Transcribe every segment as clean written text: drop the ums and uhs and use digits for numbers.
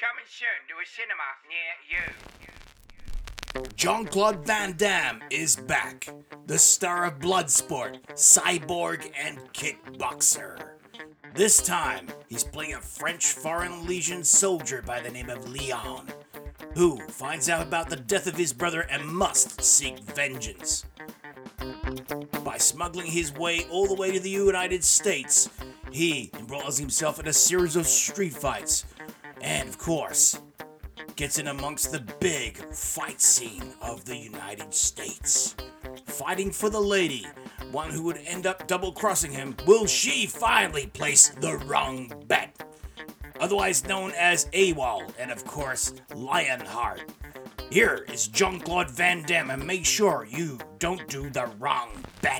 coming soon to a cinema near you. Jean-Claude Van Damme is back, the star of Bloodsport, Cyborg, and Kickboxer. This time, he's playing a French Foreign Legion soldier by the name of Leon, who finds out about the death of his brother and must seek vengeance. By smuggling his way all the way to the United States, he embroils himself in a series of street fights, and of course, gets in amongst the big fight scene of the United States. Fighting for the lady, one who would end up double-crossing him, will she finally place the wrong bet? Otherwise known as AWOL, and of course, Lionheart. Here is Jean-Claude Van Damme, and make sure you don't do the wrong bet.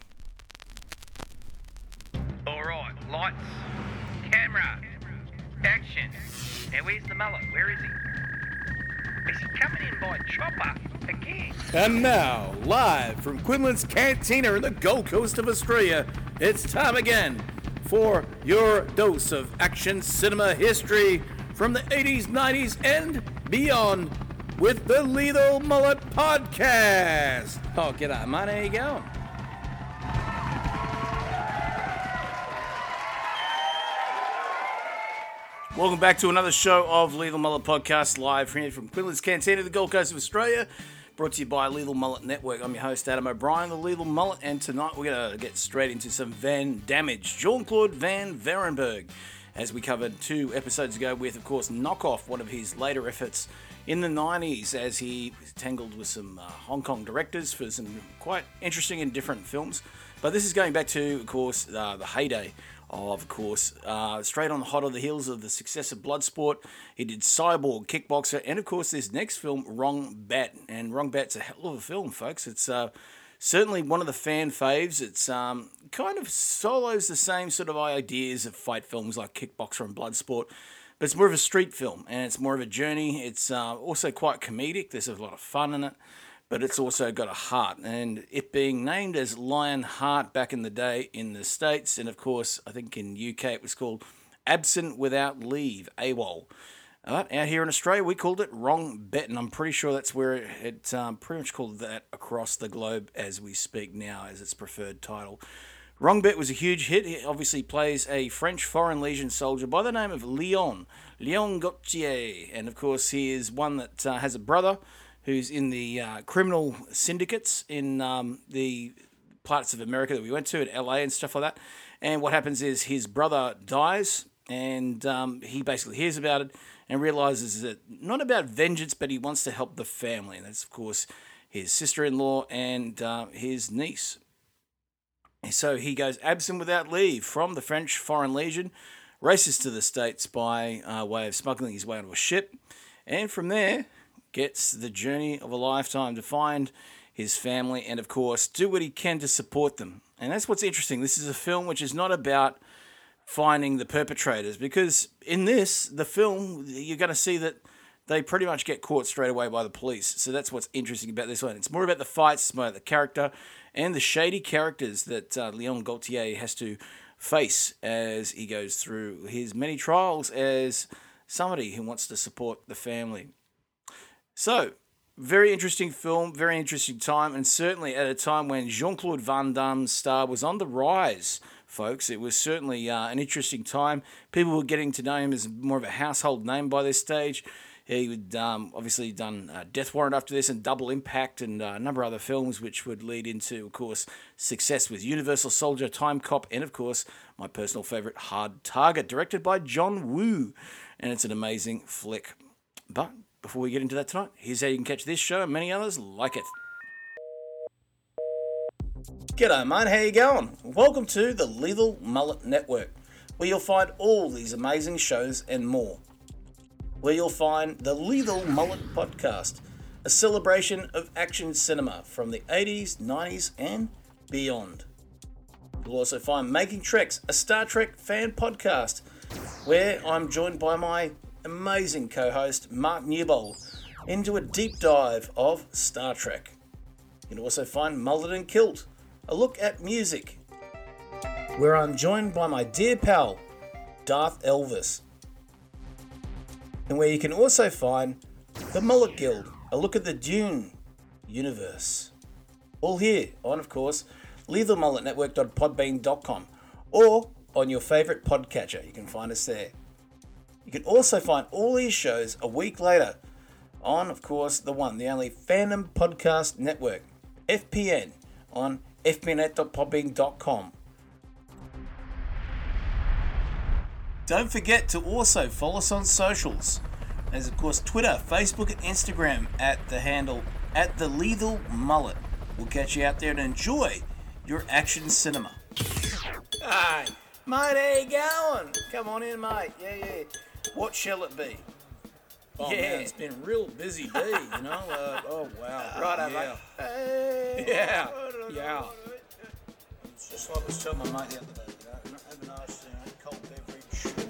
Alright, lights, camera, action. Now where's the mullet? Where is he? Is he coming in by chopper again? And now, live from Quinlan's Cantina in the Gold Coast of Australia, it's time again for your dose of action cinema history from the 80s, 90s, and beyond with the Lethal Mullet Podcast. Oh, g'day, mate. How you going? Welcome back to another show of Lethal Mullet Podcast, live here from Quinlan's Cantina, the Gold Coast of Australia, brought to you by Lethal Mullet Network. I'm your host, Adam O'Brien, the Lethal Mullet, and tonight we're going to get straight into some Van Damage, Jean-Claude Van Varenberg, as we covered 2 episodes ago with, of course, Knockoff, one of his later efforts in the 90s, as he tangled with some Hong Kong directors for some quite interesting and different films. But this is going back to, of course, the heyday of course, straight on the hot of the heels of the success of Bloodsport. He did Cyborg, Kickboxer, and of course this next film, Wrong Bet. And Wrong Bet's a hell of a film, folks. It's certainly one of the fan faves. It's kind of solos the same sort of ideas of fight films like Kickboxer and Bloodsport, but it's more of a street film, and it's more of a journey. It's also quite comedic. There's a lot of fun in it, but it's also got a heart, and it being named as Lionheart back in the day in the States, and of course, I think in UK it was called Absent Without Leave, AWOL. Out here in Australia, we called it Wrong Bet, and I'm pretty sure that's where it's pretty much called that across the globe as we speak now, as its preferred title. Wrong Bet was a huge hit. He obviously plays a French Foreign Legion soldier by the name of Leon Gautier, and of course, he is one that has a brother who's in the criminal syndicates in the parts of America that we went to, in LA and stuff like that. And what happens is his brother dies, and he basically hears about it and realizes that not about vengeance, but he wants to help the family. And that's, of course, his sister-in-law and his niece. And so he goes absent without leave from the French Foreign Legion, races to the States by way of smuggling his way onto a ship, and from there gets the journey of a lifetime to find his family and, of course, do what he can to support them. And that's what's interesting. This is a film which is not about finding the perpetrators, because in this, the film, you're going to see that they pretty much get caught straight away by the police. So that's what's interesting about this one. It's more about the fights, it's more about the character, and the shady characters that Leon Gautier has to face as he goes through his many trials as somebody who wants to support the family. So, very interesting film, very interesting time, and certainly at a time when Jean-Claude Van Damme's star was on the rise, folks. It was certainly an interesting time. People were getting to know him as more of a household name by this stage. He would obviously done Death Warrant after this, and Double Impact, and a number of other films which would lead into, of course, success with Universal Soldier, Time Cop, and of course, my personal favourite, Hard Target, directed by John Woo. And it's an amazing flick. But before we get into that tonight, here's how you can catch this show and many others like it. G'day, mate. How you going? Welcome to the Lethal Mullet Network, where you'll find all these amazing shows and more. Where you'll find the Lethal Mullet Podcast, a celebration of action cinema from the 80s, 90s, and beyond. You'll also find Making Treks, a Star Trek fan podcast, where I'm joined by my amazing co-host Mark Newbold into a deep dive of Star Trek. You can also find Mullet and Kilt, a look at music, where I'm joined by my dear pal Darth Elvis. and where you can also find the Mullet Guild, a look at the Dune universe. All here on, of course, lethalmulletnetwork.podbean.com or on your favourite podcatcher. You can find us there. You can also find all these shows a week later on, of course, the one, the only Fandom Podcast Network, FPN, on fpnet.podbean.com. Don't forget to also follow us on socials. There's, of course, Twitter, Facebook, and Instagram at the handle at the Lethal Mullet. We'll catch you out there and enjoy your action cinema. Hey, mate, how you going? Come on in, mate. Yeah. What shall it be? Oh, yeah. Man, it's been a real busy day, you know. Oh, wow. Right, yeah. mate. Hey. Yeah. It's just like I was telling my mate the other day, you know, have a nice cold beverage and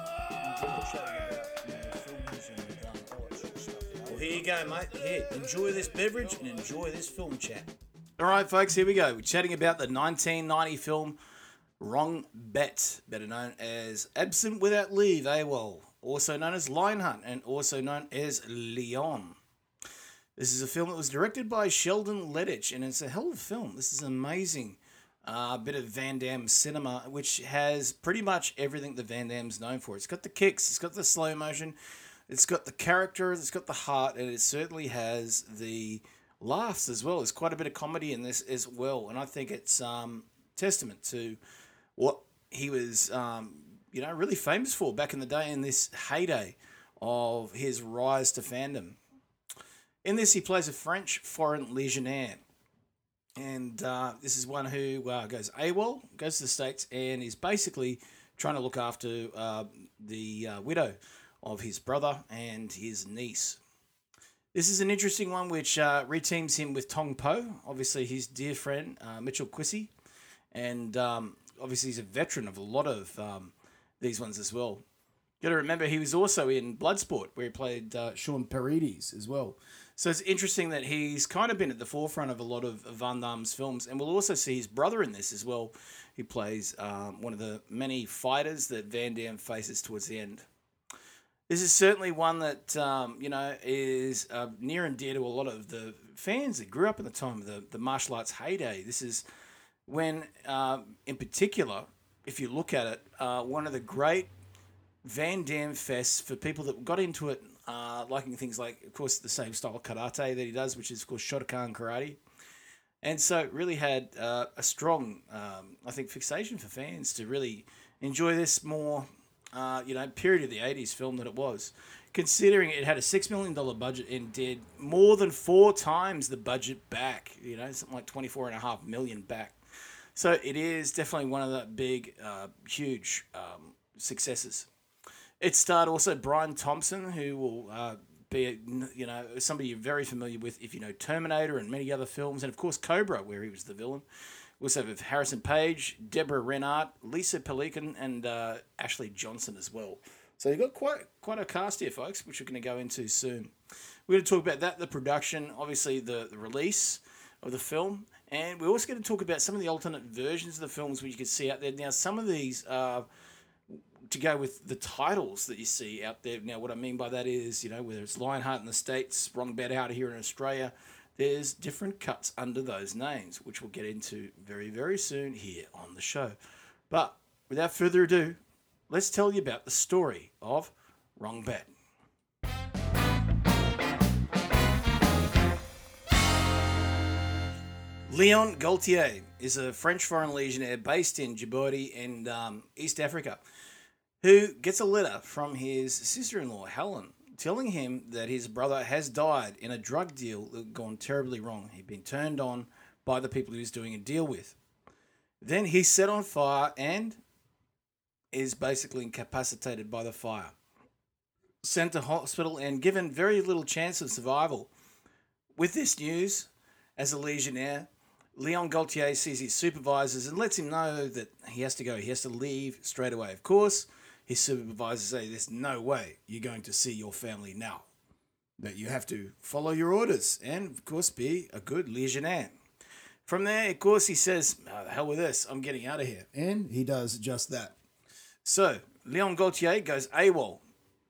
chatting about films and all that sort of stuff. You know? Well, here you go, mate. Here, enjoy this beverage and enjoy this film chat. All right, folks, here we go. We're chatting about the 1990 film Wrong Bet, better known as Absent Without Leave, AWOL, also known as Lion Hunt, and also known as Leon. This is a film that was directed by Sheldon Lettich, and it's a hell of a film. This is an amazing bit of Van Damme cinema, which has pretty much everything that Van Damme's known for. It's got the kicks, it's got the slow motion, it's got the character, it's got the heart, and it certainly has the laughs as well. There's quite a bit of comedy in this as well, and I think it's testament to what he was, really famous for back in the day, in this heyday of his rise to fandom. In this, he plays a French foreign legionnaire, and this is one who goes AWOL, goes to the States, and is basically trying to look after the widow of his brother and his niece. This is an interesting one which reteams him with Tong Po, obviously his dear friend Mitchell Quissy, and obviously he's a veteran of a lot of these ones as well. Got to remember he was also in Bloodsport, where he played Sean Paredes as well. So it's interesting that he's kind of been at the forefront of a lot of Van Damme's films, and we'll also see his brother in this as well. He plays one of the many fighters that Van Damme faces towards the end. This is certainly one that, is near and dear to a lot of the fans that grew up in the time of the martial arts heyday. This is when, in particular, if you look at it, one of the great Van Damme fests for people that got into it, liking things like, of course, the same style of karate that he does, which is, of course, Shotokan karate. And so it really had a strong, fixation for fans to really enjoy this more, period of the 80s film that it was. Considering it had a $6 million budget and did more than 4 times the budget back, something like $24.5 million back. So it is definitely one of the big, huge successes. It starred also Brian Thompson, who will be, somebody you're very familiar with if you know Terminator and many other films, and of course Cobra, where he was the villain. We also have Harrison Page, Deborah Rennart, Lisa Pelican, and Ashley Johnson as well. So you've got quite a cast here, folks, which we're going to go into soon. We're going to talk about that, the production, obviously the release of the film, and we're also going to talk about some of the alternate versions of the films which you can see out there. Now, some of these to go with the titles that you see out there. Now, what I mean by that is, whether it's Lionheart in the States, Wrong Bet out here in Australia, there's different cuts under those names, which we'll get into very, very soon here on the show. But without further ado, let's tell you about the story of Wrong Bet. Leon Gaultier is a French foreign legionnaire based in Djibouti and East Africa, who gets a letter from his sister-in-law, Helen, telling him that his brother has died in a drug deal that had gone terribly wrong. He'd been turned on by the people he was doing a deal with. Then he's set on fire and is basically incapacitated by the fire. Sent to hospital and given very little chance of survival. With this news, as a legionnaire, Leon Gaultier sees his supervisors and lets him know that he has to go. He has to leave straight away. Of course, his supervisors say, there's no way you're going to see your family now. That you have to follow your orders and, of course, be a good legionnaire. From there, of course, he says, oh, the hell with this, I'm getting out of here. And he does just that. So, Leon Gaultier goes AWOL.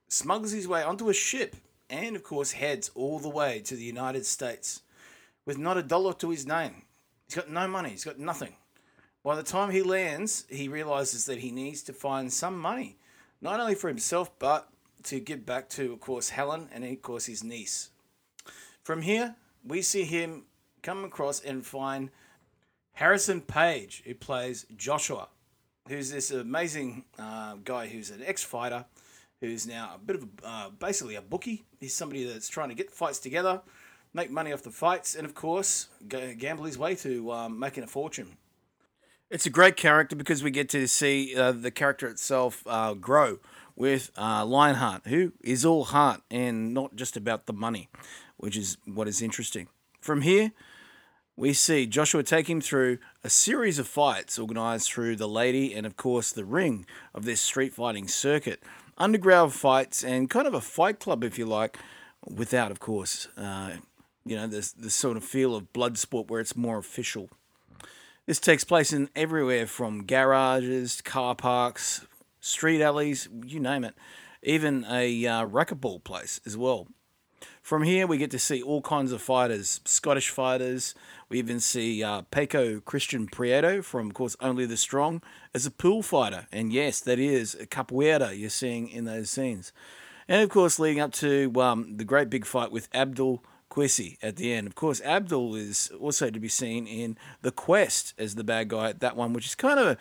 smuggles his way onto a ship, and of course heads all the way to the United States with not a dollar to his name. He's got no money, he's got nothing. By the time he lands, he realizes that he needs to find some money, not only for himself, but to give back to, of course, Helen and, of course, his niece. From here, we see him come across and find Harrison Page, who plays Joshua, who's this amazing guy who's an ex-fighter, who's now a bit of basically a bookie. He's somebody that's trying to get fights together, make money off the fights, and, of course, gamble his way to making a fortune. It's a great character because we get to see the character itself grow with Lionheart, who is all heart and not just about the money, which is what is interesting. From here, we see Joshua take him through a series of fights organised through the Lady and, of course, the Ring of this street fighting circuit. Underground fights and kind of a fight club, if you like, without, of course, this sort of feel of blood sport where it's more official. This takes place in everywhere from garages, car parks, street alleys, you name it. Even a racquetball place as well. From here, we get to see all kinds of fighters, Scottish fighters. We even see Paco Christian Prieto from, of course, Only the Strong as a pool fighter. And yes, that is a capoeira you're seeing in those scenes. And, of course, leading up to the great big fight with Abdul Quessy at the end. Of course, Abdul is also to be seen in The Quest as the bad guy at that one, which is kind of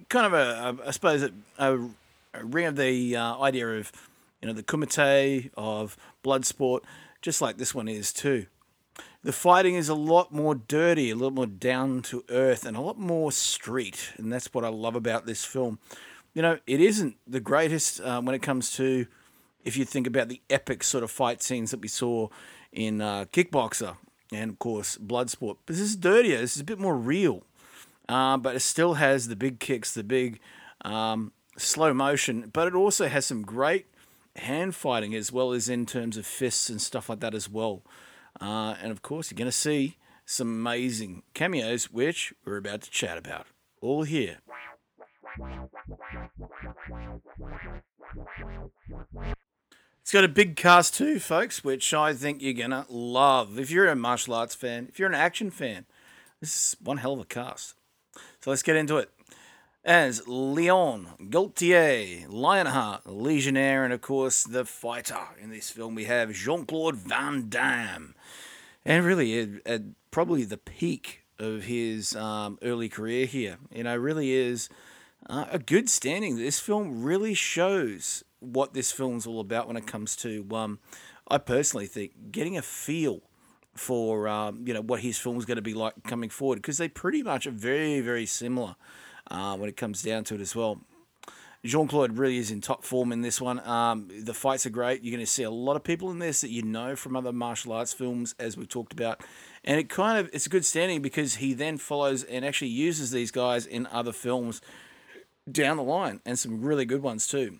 a I suppose, a ring of the idea of, the kumite, of blood sport, just like this one is too. The fighting is a lot more dirty, a lot more down to earth, and a lot more street, and that's what I love about this film. It isn't the greatest when it comes to, if you think about the epic sort of fight scenes that we saw in Kickboxer and, of course, Bloodsport. But this is dirtier. This is a bit more real. But it still has the big kicks, the big slow motion. But it also has some great hand fighting as well as in terms of fists and stuff like that as well. And, of course, you're going to see some amazing cameos, which we're about to chat about. All here. It's got a big cast too, folks, which I think you're going to love. If you're a martial arts fan, if you're an action fan, this is one hell of a cast. So let's get into it. As Leon Gaultier, Lionheart, Legionnaire, and of course the fighter in this film, we have Jean-Claude Van Damme. And really, at probably the peak of his early career here, really is a good standing. This film really shows what this film's all about when it comes to, I personally think, getting a feel for, what his film's going to be like coming forward, because they pretty much are very, very similar when it comes down to it as well. Jean-Claude really is in top form in this one. The fights are great. You're going to see a lot of people in this that you know from other martial arts films, as we've talked about. And it's a good standing because he then follows and actually uses these guys in other films down the line, and some really good ones too.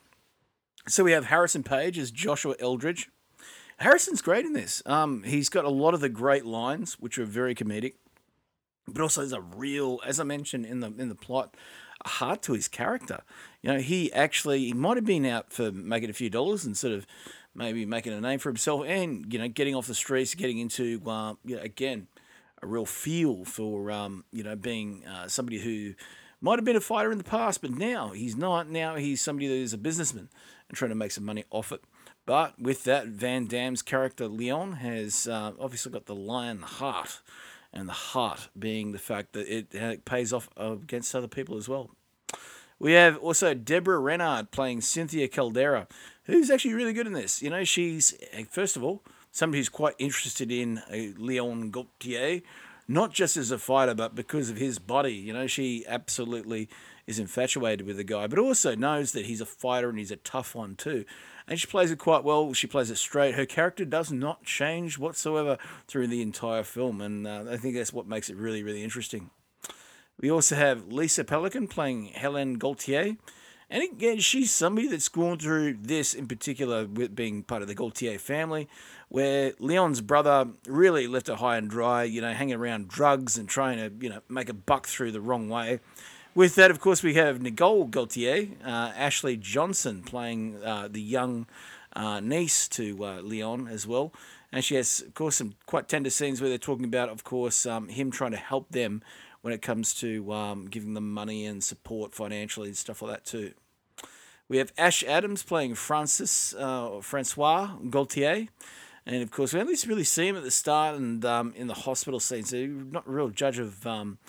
So we have Harrison Page as Joshua Eldridge. Harrison's great in this. He's got a lot of the great lines, which are very comedic, but also there's a real, as I mentioned in the plot, a heart to his character. He might have been out for making a few dollars and sort of maybe making a name for himself, and getting off the streets, getting into again a real feel for being somebody who might have been a fighter in the past, but now he's not. Now he's somebody that is a businessman and trying to make some money off it. But with that, Van Damme's character, Leon, has obviously got the lion heart, and the heart being the fact that it pays off against other people as well. We have also Deborah Renard playing Cynthia Caldera, who's actually really good in this. She's, first of all, somebody who's quite interested in Leon Gaultier, not just as a fighter, but because of his body. She absolutely is infatuated with the guy, but also knows that he's a fighter and he's a tough one too. And she plays it quite well. She plays it straight. Her character does not change whatsoever through the entire film, and I think that's what makes it really, really interesting. We also have Lisa Pelican playing Helen Gaultier. And again, she's somebody that's gone through this in particular with being part of the Gaultier family, where Leon's brother really left her high and dry, hanging around drugs and trying to, make a buck through the wrong way. With that, of course, we have Nicole Gaultier, Ashley Johnson playing the young niece to Leon as well. And she has, of course, some quite tender scenes where they're talking about, of course, him trying to help them when it comes to giving them money and support financially and stuff like that too. We have Ash Adams playing Francois Gaultier. And, of course, we only really see him at the start and in the hospital scene, so you're not a real judge of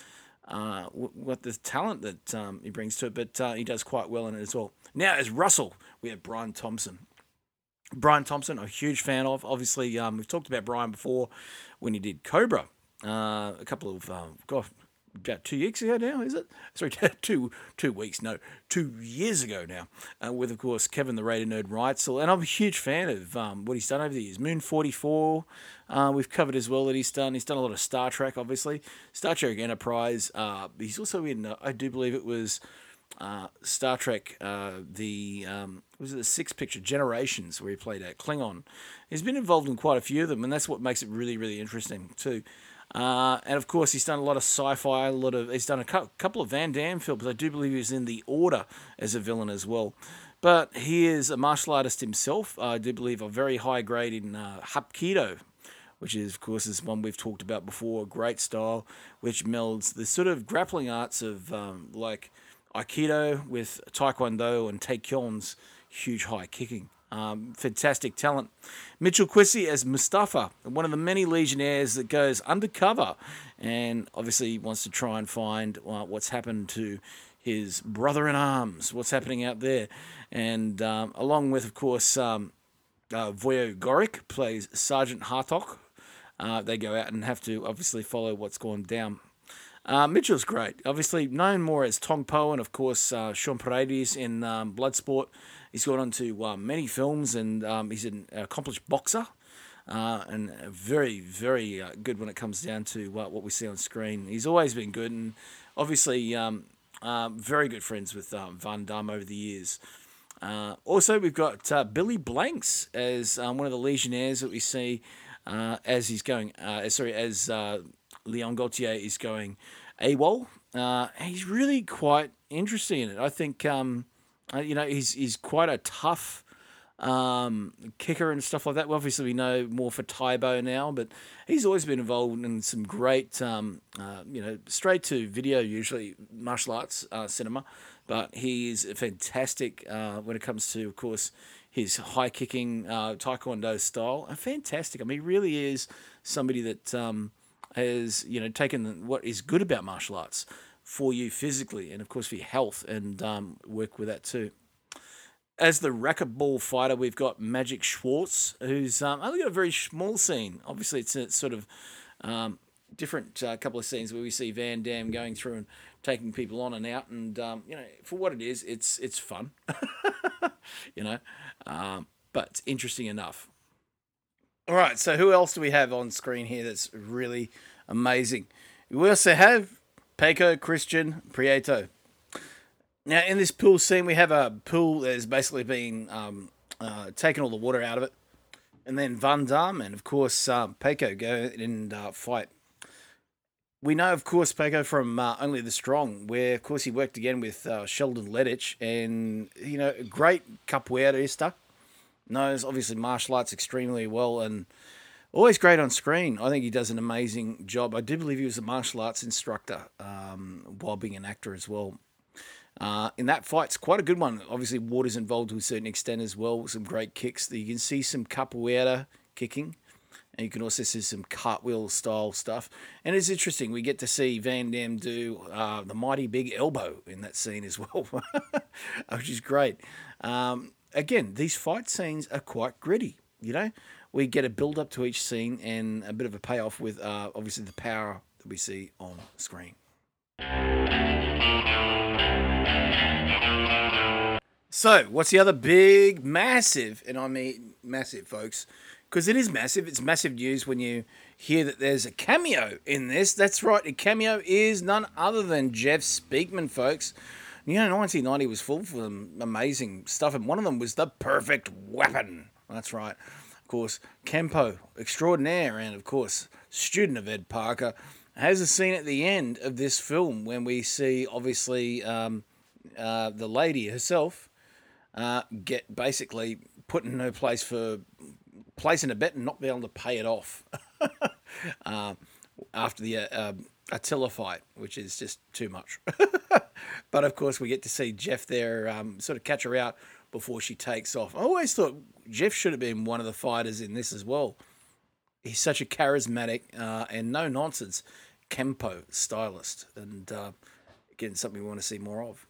what the talent that he brings to it, but he does quite well in it as well. Now, as Russell, we have Brian Thompson. Brian Thompson, a huge fan of. Obviously, we've talked about Brian before when he did Cobra a couple of, about 2 weeks ago now, is it? Sorry, 2 weeks, no, 2 years ago now, with, of course, Kevin the Raider Nerd Reitzel. And I'm a huge fan of what he's done over the years. Moon 44, we've covered as well that he's done. He's done a lot of Star Trek, obviously. Star Trek Enterprise. He's also in, I do believe it was Star Trek, was it the sixth picture, Generations, where he played a Klingon. He's been involved in quite a few of them, and that's what makes it really, really interesting, too. And of course, he's done a lot of sci-fi. He's done a couple of Van Damme films. I do believe he was in The Order as a villain as well. But he is a martial artist himself. I do believe a very high grade in Hapkido, which is, of course, is one we've talked about before. Great style, which melds the sort of grappling arts of like Aikido with Taekwondo and Taekwondo's huge high kicking. Fantastic talent. Mitchell Quissy as Mustafa, one of the many Legionnaires that goes undercover and obviously wants to try and find what's happened to his brother-in-arms, what's happening out there. And along with, of course, Voyo Gorick plays Sergeant Hartok. They go out and have to obviously follow what's gone down. Mitchell's great. Obviously known more as Tong Po and, of course, Sean Paredes in Bloodsport. He's gone on to many films, and he's an accomplished boxer and very, very good when it comes down to what we see on screen. He's always been good, and obviously very good friends with Van Damme over the years. Also, we've got Billy Blanks as one of the Legionnaires that we see as he's going. As Leon Gaultier is going AWOL. He's really quite interesting in it. I think. He's quite a tough kicker and stuff like that. Well, obviously, we know more for Taibo now, but he's always been involved in some great, straight to video, usually martial arts cinema. But he is fantastic when it comes to, of course, his high kicking Taekwondo style. Fantastic. I mean, he really is somebody that has taken what is good about martial arts for you physically and, of course, for your health, and work with that too. As the racquetball fighter, we've got Magic Schwartz, who's only got a very small scene. Obviously, it's a sort of different couple of scenes where we see Van Damme going through and taking people on and out, and for what it is, it's fun, but it's interesting enough. All right, so who else do we have on screen here that's really amazing? We also have Peko Christian Prieto. Now, in this pool scene, we have a pool that has basically been taken all the water out of it. And then Van Damme and, of course, Peko go and fight. We know, of course, Peko from Only the Strong, where, of course, he worked again with Sheldon Lettich. And, a great capoeirista. Knows, obviously, martial arts extremely well and always great on screen. I think he does an amazing job. I do believe he was a martial arts instructor while being an actor as well. In that fight, it's quite a good one. Obviously, water's involved to a certain extent as well. Some great kicks. You can see some capoeira kicking. And you can also see some cartwheel style stuff. And it's interesting. We get to see Van Damme do the mighty big elbow in that scene as well, which is great. Again, these fight scenes are quite gritty, We get a build-up to each scene and a bit of a payoff with, obviously, the power that we see on screen. So, what's the other big, massive, and I mean massive, folks, because it is massive. It's massive news when you hear that there's a cameo in this. That's right, a cameo is none other than Jeff Speakman, folks. 1990 was full of amazing stuff, and one of them was The Perfect Weapon. That's right. Of course, Kempo extraordinaire and, of course, student of Ed Parker, has a scene at the end of this film when we see, obviously, the lady herself get basically put in her place for placing a bet and not being able to pay it off after the Attila fight, which is just too much. But of course, we get to see Jeff there sort of catch her out before she takes off. I always thought Jeff should have been one of the fighters in this as well. He's such a charismatic and no nonsense Kempo stylist, and again, something we want to see more of.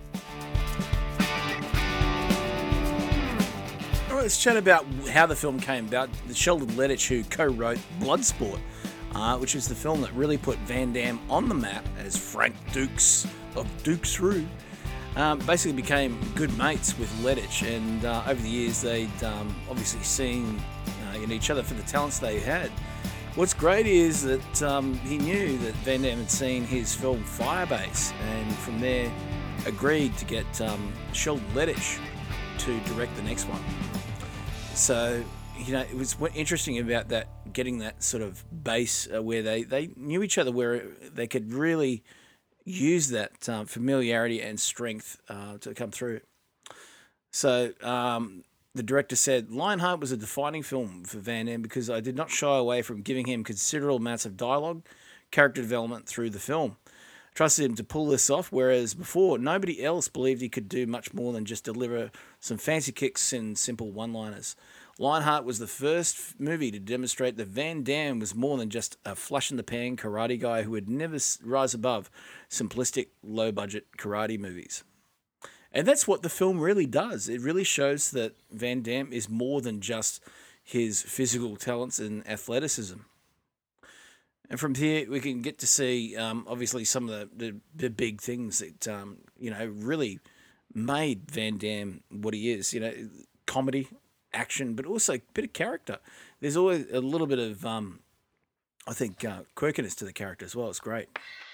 All right, let's chat about how the film came about. Sheldon Lettich, who co-wrote Bloodsport, which is the film that really put Van Damme on the map as Frank Dukes of Dukes Rue, basically became good mates with Lettich, and over the years they'd obviously seen in each other for the talents they had. What's great is that he knew that Van Damme had seen his film Firebase, and from there agreed to get Sheldon Lettich to direct the next one. So, it was interesting about that, getting that sort of base where they knew each other, where they could really use that familiarity and strength to come through. So, the director said, Lionheart was a defining film for Van Damme because I did not shy away from giving him considerable amounts of dialogue, character development through the film. I trusted him to pull this off, whereas before, nobody else believed he could do much more than just deliver some fancy kicks and simple one-liners. Lionheart was the first movie to demonstrate that Van Damme was more than just a flash-in-the-pan karate guy who would never rise above simplistic, low-budget karate movies. And that's what the film really does. It really shows that Van Damme is more than just his physical talents and athleticism. And from here, we can get to see, obviously, some of the big things that, really made Van Damme what he is. Comedy, action, but also a bit of character. There's always a little bit of, quirkiness to the character as well. It's great.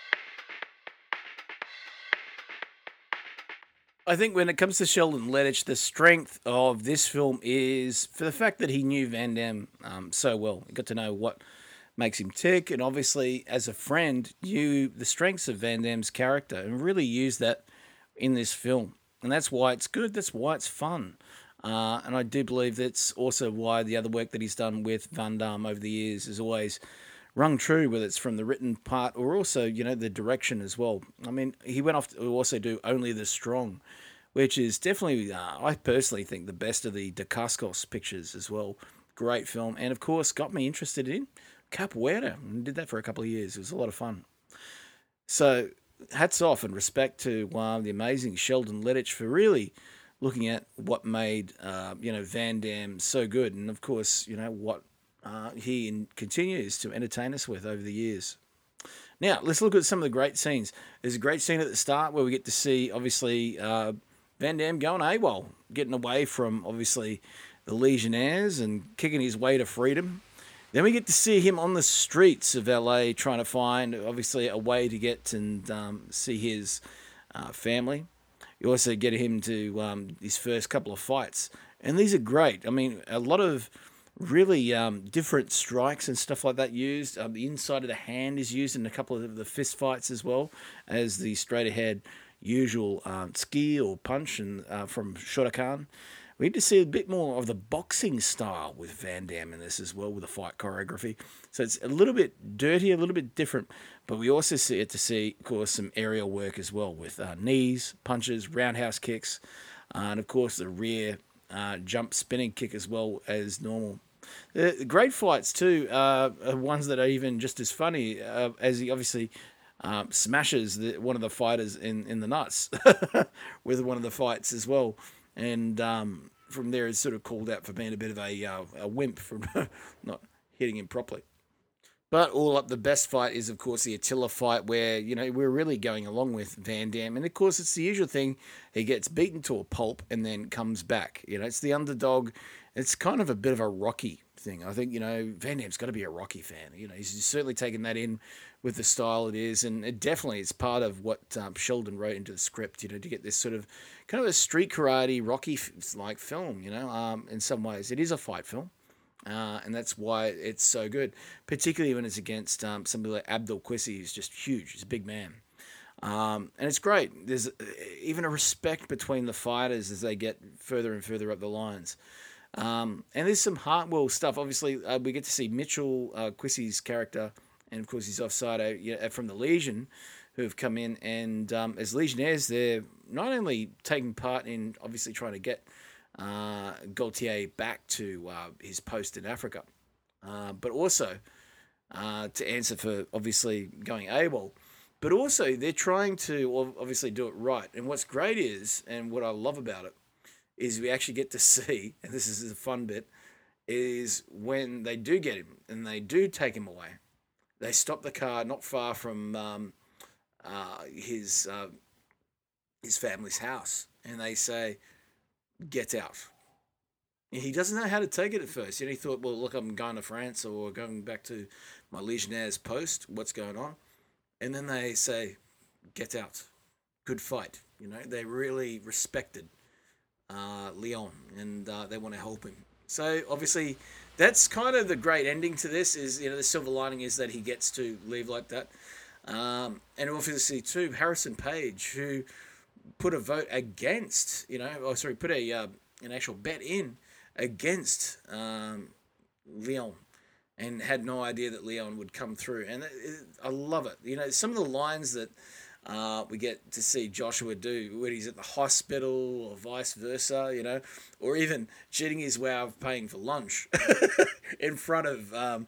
I think when it comes to Sheldon Lettich, the strength of this film is for the fact that he knew Van Damme so well. He got to know what makes him tick, and obviously, as a friend, knew the strengths of Van Damme's character and really used that in this film. And that's why it's good. That's why it's fun. And I do believe that's also why the other work that he's done with Van Damme over the years is always rung true, whether it's from the written part or also, the direction as well. I mean, he went off to also do Only the Strong, which is definitely, I personally think, the best of the Dacascos pictures as well. Great film. And, of course, got me interested in Capoeira. And did that for a couple of years. It was a lot of fun. So, hats off and respect to the amazing Sheldon Lettich for really looking at what made, Van Damme so good. And, of course, what he continues to entertain us with over the years. Now, let's look at some of the great scenes. There's a great scene at the start where we get to see, obviously, Van Damme going AWOL, getting away from, obviously, the Legionnaires and kicking his way to freedom. Then we get to see him on the streets of LA trying to find, obviously, a way to get and see his family. You also get him to his first couple of fights. And these are great. I mean, a lot of really different strikes and stuff like that used. The inside of the hand is used in a couple of the fist fights as well as the straight ahead usual ski or punch and from Shotokan. We need to see a bit more of the boxing style with Van Damme in this as well, with the fight choreography. So it's a little bit dirty, a little bit different, but we also get to see, of course, some aerial work as well with knees, punches, roundhouse kicks, and of course the rear jump spinning kick as well as normal. The great fights too are ones that are even just as funny as he obviously smashes one of the fighters in the nuts with one of the fights as well. And from there is sort of called out for being a bit of a wimp from not hitting him properly. But all up, the best fight is, of course, the Attila fight where, we're really going along with Van Damme. And, of course, it's the usual thing. He gets beaten to a pulp and then comes back. It's the underdog. It's kind of a bit of a Rocky thing. I think, Van Damme's got to be a Rocky fan. He's certainly taken that in with the style it is. And it definitely it's part of what Sheldon wrote into the script, to get this sort of kind of a street karate Rocky-like film, in some ways. It is a fight film. And that's why it's so good, particularly when it's against somebody like Abdul Qureshi, who's just huge. He's a big man. And it's great. There's even a respect between the fighters as they get further and further up the lines. And there's some Hartwell stuff. Obviously, we get to see Mitchell Quissy's character, and of course his offside from the Legion, who have come in, and as Legionnaires, they're not only taking part in obviously trying to get Gaultier back to his post in Africa, but also to answer for obviously going AWOL. But also they're trying to obviously do it right. And what's great is, and what I love about it, is we actually get to see, and this is the fun bit, is when they do get him and they do take him away, they stop the car not far from his family's house, and they say, "Get out." And he doesn't know how to take it at first. He thought, "Well, look, I'm going to France or going back to my Legionnaire's post. What's going on?" And then they say, "Get out. Good fight." They really respected Leon, and they want to help him. So obviously, that's kind of the great ending to this. Is the silver lining is that he gets to leave like that. And obviously too, Harrison Page, who put a vote against, put an actual bet in against Leon, and had no idea that Leon would come through. And I love it. Some of the lines that we get to see Joshua do when he's at the hospital or vice versa, or even cheating his way out of paying for lunch in front of,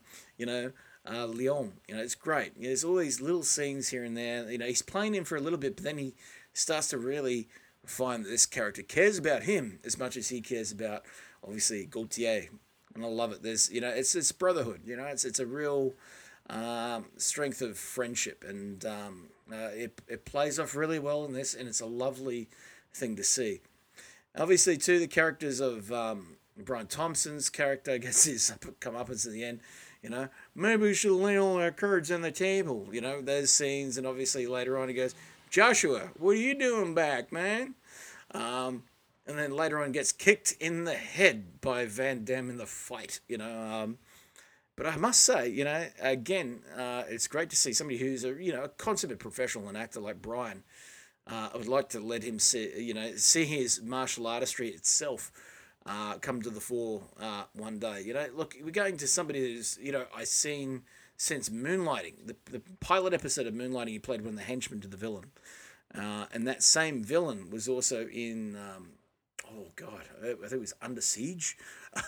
Leon. It's great. There's all these little scenes here and there. He's playing him for a little bit, but then he starts to really find that this character cares about him as much as he cares about, obviously, Gaultier. And I love it. There's, it's brotherhood. It's a real strength of friendship, and it plays off really well in this, and it's a lovely thing to see. Obviously, too, the characters of Brian Thompson's character gets his comeuppance at the end. Maybe we should lay all our cards on the table. Those scenes, and obviously later on he goes, "Joshua, what are you doing back, man?" And then later on gets kicked in the head by Van Damme in the fight. But I must say, again, it's great to see somebody who's a consummate professional and actor like Brian. I would like to let him see his martial artistry itself come to the fore one day. Look, we're going to somebody who's I've seen since Moonlighting, the pilot episode of Moonlighting. He played one of the henchmen to the villain, and that same villain was also in I think it was Under Siege.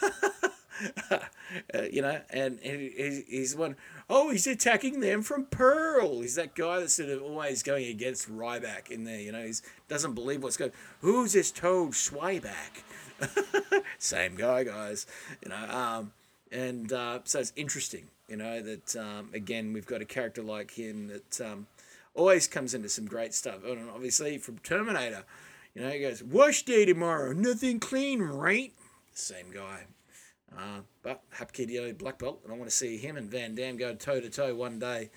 And he's one. Oh, he's attacking them from Pearl. He's that guy that's sort of always going against Ryback in there. He doesn't believe what's going. Who's this Toad Schweiback? Same guy, guys. So it's interesting. That again we've got a character like him that always comes into some great stuff. And obviously from Terminator, he goes, "Wash day tomorrow, nothing clean, right?" Same guy. But Hapkido black belt, and I want to see him and Van Damme go toe to toe one day,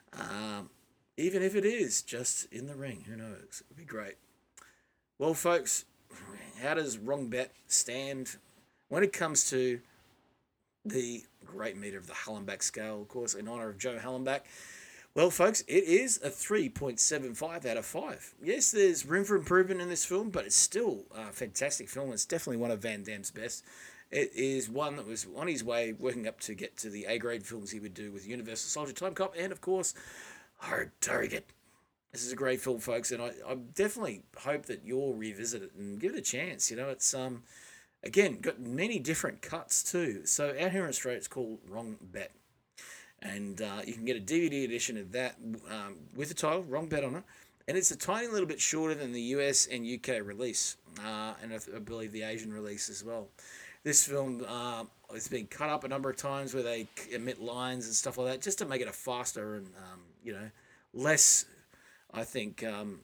even if it is just in the ring. Who knows? It'd be great. Well, folks, how does Wrong Bet stand when it comes to the great meter of the Hallenbach scale? Of course, in honor of Joe Hallenbach. Well, folks, it is a 3.75 out of 5. Yes, there's room for improvement in this film, but it's still a fantastic film. It's definitely one of Van Damme's best. It is one that was on his way working up to get to the A-grade films he would do with Universal Soldier, Time Cop, and, of course, Hard Target. This is a great film, folks, and I definitely hope that you'll revisit it and give it a chance. It's, again, got many different cuts, too. So out here in Australia, it's called Wrong Bet. And you can get a DVD edition of that with the title, Wrong Bet on it. And it's a tiny little bit shorter than the US and UK release. And I believe the Asian release as well. This film has been cut up a number of times where they emit lines and stuff like that, just to make it a faster and, less, I think,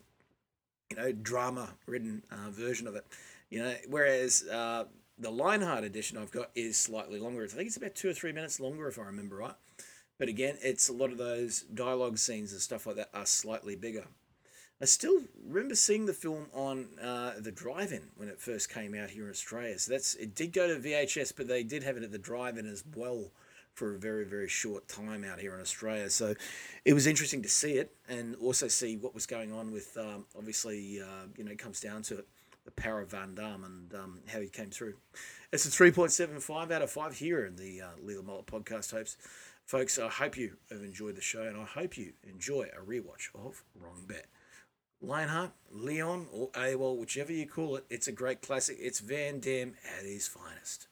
drama-ridden version of it. Whereas the Lionheart edition I've got is slightly longer. I think it's about 2 or 3 minutes longer, if I remember right. But again, it's a lot of those dialogue scenes and stuff like that are slightly bigger. I still remember seeing the film on the drive-in when it first came out here in Australia. So it did go to VHS, but they did have it at the drive-in as well for a very, very short time out here in Australia. So it was interesting to see it and also see what was going on with, obviously, it comes down to it, the power of Van Damme and how he came through. It's a 3.75 out of 5 here in the Lethal Mullet podcast, hopes. Folks, I hope you have enjoyed the show, and I hope you enjoy a rewatch of Wrong Bet. Lionheart, Leon, or AWOL, whichever you call it, it's a great classic. It's Van Damme at his finest.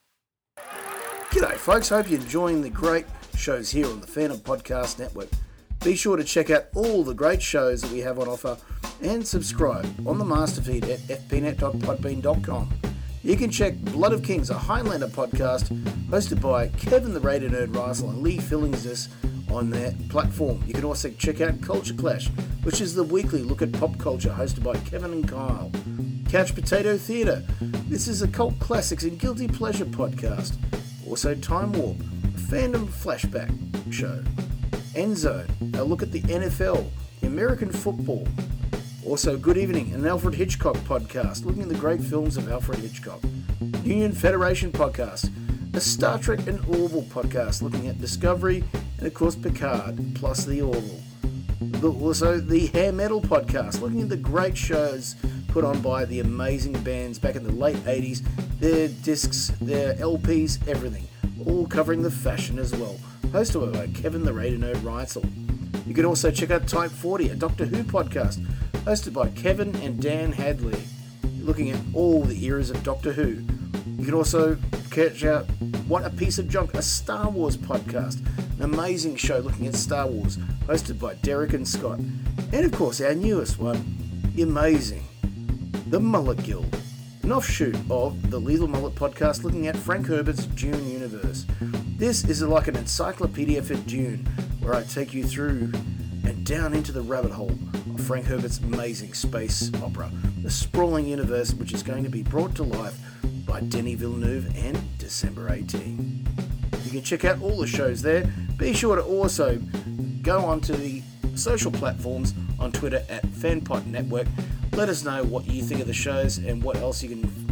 G'day, folks. Hope you're enjoying the great shows here on the Phantom Podcast Network. Be sure to check out all the great shows that we have on offer and subscribe on the master feed at fpnet.podbean.com. You can check Blood of Kings, a Highlander podcast hosted by Kevin the Raider Nerd Russell and Lee Fillingsness on their platform. You can also check out Culture Clash, which is the weekly look at pop culture hosted by Kevin and Kyle. Couch Potato Theatre. This is a cult classics and guilty pleasure podcast. Also Time Warp, a fandom flashback show. End Zone, a look at the NFL, American football. Also, Good Evening, an Alfred Hitchcock podcast, looking at the great films of Alfred Hitchcock. Union Federation podcast, a Star Trek and Orville podcast, looking at Discovery and, of course, Picard, plus the Orville. Also, the Hair Metal podcast, looking at the great shows put on by the amazing bands back in the late 80s, their discs, their LPs, everything, all covering the fashion as well. Hosted by Kevin the Raider Nerd Reitzel. You can also check out Type 40, a Doctor Who podcast, hosted by Kevin and Dan Hadley, looking at all the eras of Doctor Who. You can also catch out What a Piece of Junk, a Star Wars podcast, an amazing show looking at Star Wars, hosted by Derek and Scott. And of course, our newest one, the amazing The Mullet Guild, an offshoot of the Lethal Mullet podcast looking at Frank Herbert's Dune universe. This is like an encyclopedia for Dune, where I take you through and down into the rabbit hole of Frank Herbert's amazing space opera, the sprawling universe which is going to be brought to life by Denis Villeneuve and December 18. You can check out all the shows there. Be sure to also go onto the social platforms on Twitter at FanPod Network. Let us know what you think of the shows and what else you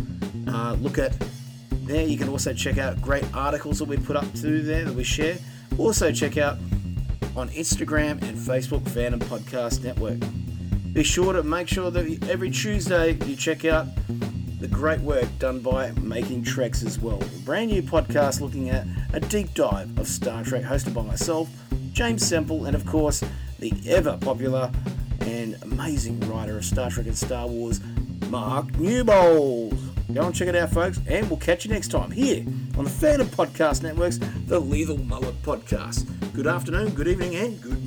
can look at there. You can also check out great articles that we put up to there that we share. Also check out on Instagram and Facebook, Phantom Podcast Network. Be sure to make sure that every Tuesday you check out the great work done by Making Treks as well. A brand new podcast looking at a deep dive of Star Trek hosted by myself, James Semple, and of course the ever popular and amazing writer of Star Trek and Star Wars, Mark Newbold. Go and check it out, folks, and we'll catch you next time here on the Phantom Podcast Network's The Lethal Mullet Podcast. Good afternoon, good evening, and good